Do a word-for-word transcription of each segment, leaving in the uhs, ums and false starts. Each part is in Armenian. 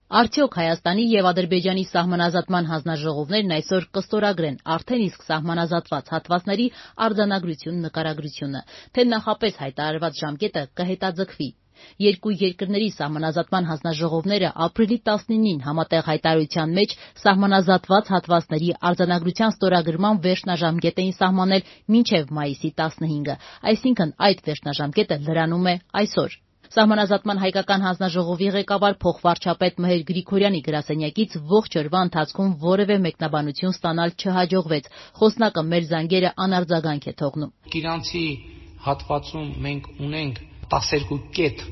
Արդյոք Հայաստանի եւ Ադրբեջանի սահմանազատման հանձնաժողովներն այսօր կստորագրեն արդեն իսկ սահմանազատված հատվածների արձանագրություն նկարագրությունը, թե նախապես հայտարարված ժամկետը կհետաձգվի։ Երկու երկրների սահմանազատման հանձնաժողովները ապրիլի տասնինին համատեղ հայտարարության մեջ սահմանազատված հատվածների արձանագրության ստորագրման վերջնաժամկետ էին սահմանել մինչև մայիսի տասնհինգը, այսինքն այդ վերջնաժամկետը լրանում է այսօր։ Սահմանազատման հայկական հանձնաժողովի ղեկավար փոխվարչապետ Մհեր Գրիգորյանի գրասենյակից ողջ օրվա ընթացքում որևէ մեկնաբանություն ստանալ չհաջողվեց։ Խոսնակը մեր զանգերը անարձագանք է թողնում։ Գիրանցի հատվածում մենք ունենք տասներկու կետ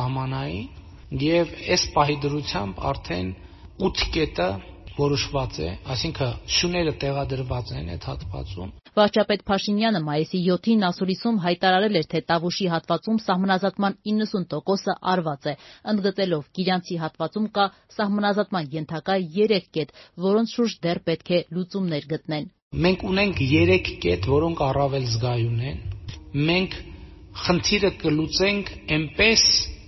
սահմանային եւ այս պահի դրությամբ արդեն ութ կետը որոշված է, այսինքն շուները տեղադրված են այդ հատվածում։ Վարչապետ Փաշինյանը մայիսի յոթին ասուլիսում հայտարարել էր, թե Տավուշի հատվածում սահմանազատման իննսուն տոկոսը արված է, ընդգծելով Գիրանցի հատվածում կա սահմանազատման ենթակա երեք կետ, որոնց շուրջ դեռ պետք է լուծումներ գտնեն։ Մենք ունենք երեք կետ, որոնք առավել զգայուն են։ Մենք խնդիրը կլուծենք այնպես,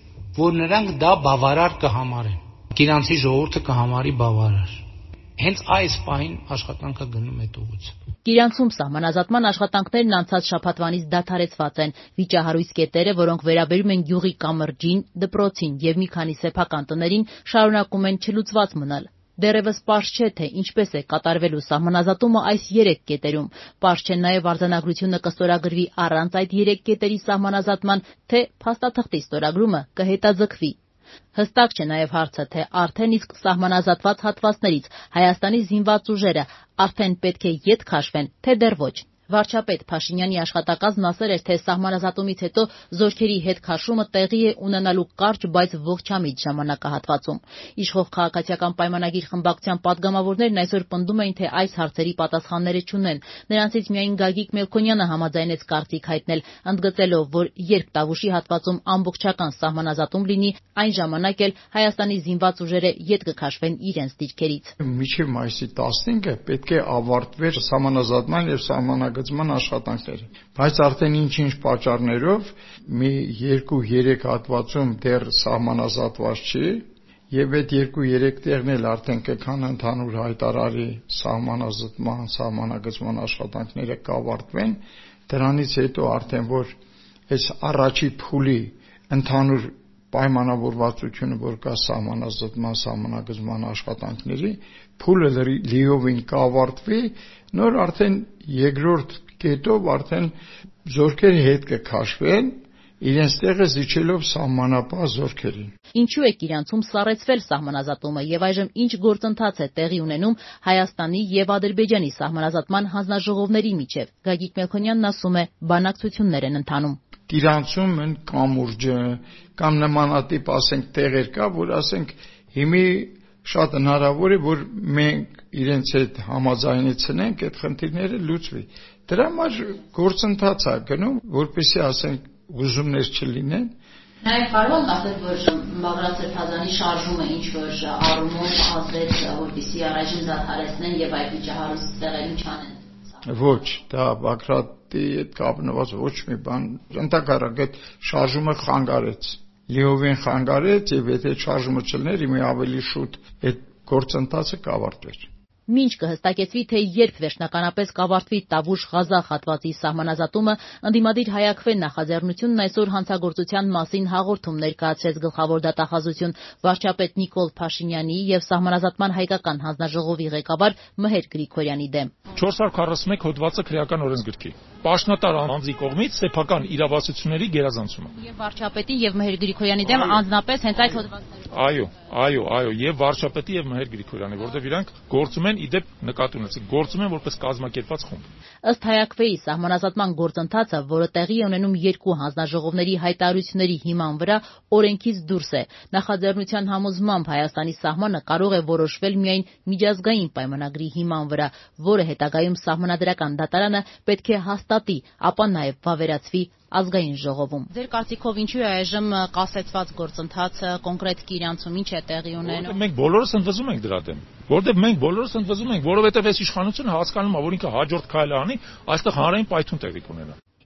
որ նրանք դա բավարար կհամարեն։ Գիրանցի ժողովուրդը կհամարի բավարար։ Հենց այս պահին աշխատանքը գնում է ուղղությամբ։ Գիրանցում սահմանազատման աշխատանքներն անցած շաբաթվանից դադարեցված են։ Վիճահարույց կետերը, որոնք վերաբերում են գյուղի կամրջին, դպրոցին եւ մի քանի սեփական տներին, շարունակում են չլուծված մնալ։ Դեռևս պարզ չէ, թե ինչպես է կատարվելու սահմանազատումը այս երեք կետերում։ Պարզ չէ նաև արձանագրությունը կստորագրվի առանց այդ երեք կետերի սահմանազատման, թե փաստաթղթի ստորագրումը կհետաձգվի։ Հստակ չէ նաև հարցը, թե արդեն իսկ սահմանազատված հատվածներից Հայաստանի զինված ուժերը արդեն պետք է ետ քաշվեն, թե դեռ ոչ։ Վարչապետ Փաշինյանի աշխատակազմն ասել էր, թե սահմանազատումից հետո զորքերի հետ քաշումը տեղի է ունենալու կարճ, բայց ողջամիտ ժամանակահատվածում։ Իշխող քաղաքացիական պայմանագիր խմբակցության падգամավորներն այսօր պնդում էին, թե այս հարցերի պատասխանները չունեն։ Նրանցից միայն Գագիկ Մելքոնյանը համաձայնեց կարծիք հայտնել, ընդգծելով, որ երբ Տավուշի հատվածում ամբողջական սահմանազատում լինի, այն ժամանակ էլ Հայաստանի զինված ուժերը ետ կքաշվեն իրենց դիրքերից։ Մինչև մայիսի տասնհինգը պետք է ավարտվեր սահմանազատման եւ սահմանագծման աշխատանքները, բայց արդեն ինչ-ինչ պատճառներով մի երկու-երեք հատվածում դեռ սահմանազատված չի եւ այդ երկու-երեք տեղն էլ արդեն կքան ընդհանուր հայտարարի սահմանազատման, սահմանագծման աշխատանքները կավարտվեն, դրանից հետո արդեն որ այս առաջի փուլի ընդհանուր պայմանավորվածությունը, որ կա սահմանազատման, սահմանագծման աշխատանքների, փուլը լիովին կավարտվի, նոր արդեն երկրորդ կետով արդեն զորքերի հետ կքաշվեն, իրենց տեղը զիջելով սահմանապահ զորքերին։ Ինչու է Գիրանցում սառեցվել սահմանազատումը եւ այժմ ինչ գործընթաց է տեղի ունենում Հայաստանի եւ Ադրբեջանի սահմանազատման հանձնաժողովների միջեւ։ Գագիկ Մելքոնյանն ասում է, բանակցություններ են ընթանում։ Գիրանցում են կամուրջը կամ նմանատիպ ասենք տեղեր կա, որ ասենք հիմի շատ հնարավոր է, որ մենք իրենց հետ համաձայնեցնենք այդ խնդիրները լուծվի։ Դրա համար գործընթաց է գնում, որպեսզի ասենք ուզումներ չլինեն։ Նաև կարող ենք ասել, որ Բաղրատ Սրբազանի շարժումը ինչ որ առումով ազդեց, որպեսզի առայժմ դադարեցնեն եւ այդ վիճահարույց տեղերին չանեն։ Ոչ, դա Բաղրատի հետ կապնված ոչ մի բան, ընդհանրապես այդ շարժումը խանգարեց։ Լիովին խանգարեց եւ եթե շարժումը չլներ, իմի ավելի շուտ այդ գործընթացը կավարտվեր։ Մինչ կհստակեցվի, թե երբ վերջնականապես կավարտվի Տավուշ-Ղազախ հատվածի սահմանազատումը, ընդդիմադիր Հայ-Աքվե նախաձեռնությունն այսօր հանցագործության մասին հաղորդում ներկայացրեց գլխավոր դատախազություն վարչապետ Նիկոլ Փաշինյանի եւ սահմանազատման հայկական հանձնաժողովի ղեկավար Մհեր Գրիգորյանի դեմ։ չորս հարյուր քառասունմեկ հոդվածը քրեական օրենսգրքի պաշտոնատար անձի կողմից սեփական իրավասությունների գերազանցումը։ Եվ վարչապետի եւ Մհեր Գրիգորյանի դեմ անձնապես հենց այդ հոդվածները։ Այո, այո, այո, եւ վարչապետի եւ Մհեր Գրիգորյանի, որտեղ իրանք գործում են իդեպ նկատի ունեցեք, գործում են որպես կազմակերպված խումբ։ Ըստ Հայ-Աքվեի սահմանազատման գործընթացը, որը տեղի է ունենում երկու հանձնաժողովների հայտարարությունների հիման վրա, օրենքից դուրս է։ Նախաձեռնության համոզմամբ Հայաստանի սահմանը կարող է որոշվել միայն միջազգային պայմանագրի հիման վրա, որը հետագայում սահմանադրական դատարանը պետք է հաստատի, ապա նաև վավերացվի ազգային ժողովում։ Ձեր կարծիքով ինչու է այժմ կասեցված գործընթացը կոնկրետ Գիրանցում ինչ է տեղի ունենում։ Մենք բոլորս ընդվզում ենք դրա դեմ, որտեղ մենք բոլորս ընդվզում ենք, որովհետև այս իշխանությունը հասկանում է, որ ինքը հաջորդ քայլը անի, այստեղ հանրային պայթուն տեղի կունենա։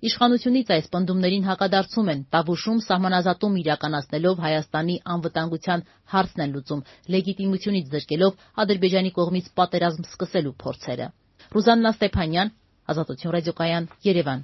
Իշխանությունից այս պնդումներին հակադարձում են, Տավուշում սահմանազատում իրականացնելով Հայաստանի անվտանգության հարցն են լուծում, լեգիտիմությունից զրկելով Ադրբեջանի կողմից պատերազմ սկսելու փորձերը։ Ռուզաննա Ստեփանյան, Ազատություն ռադիոկայան, Երևան։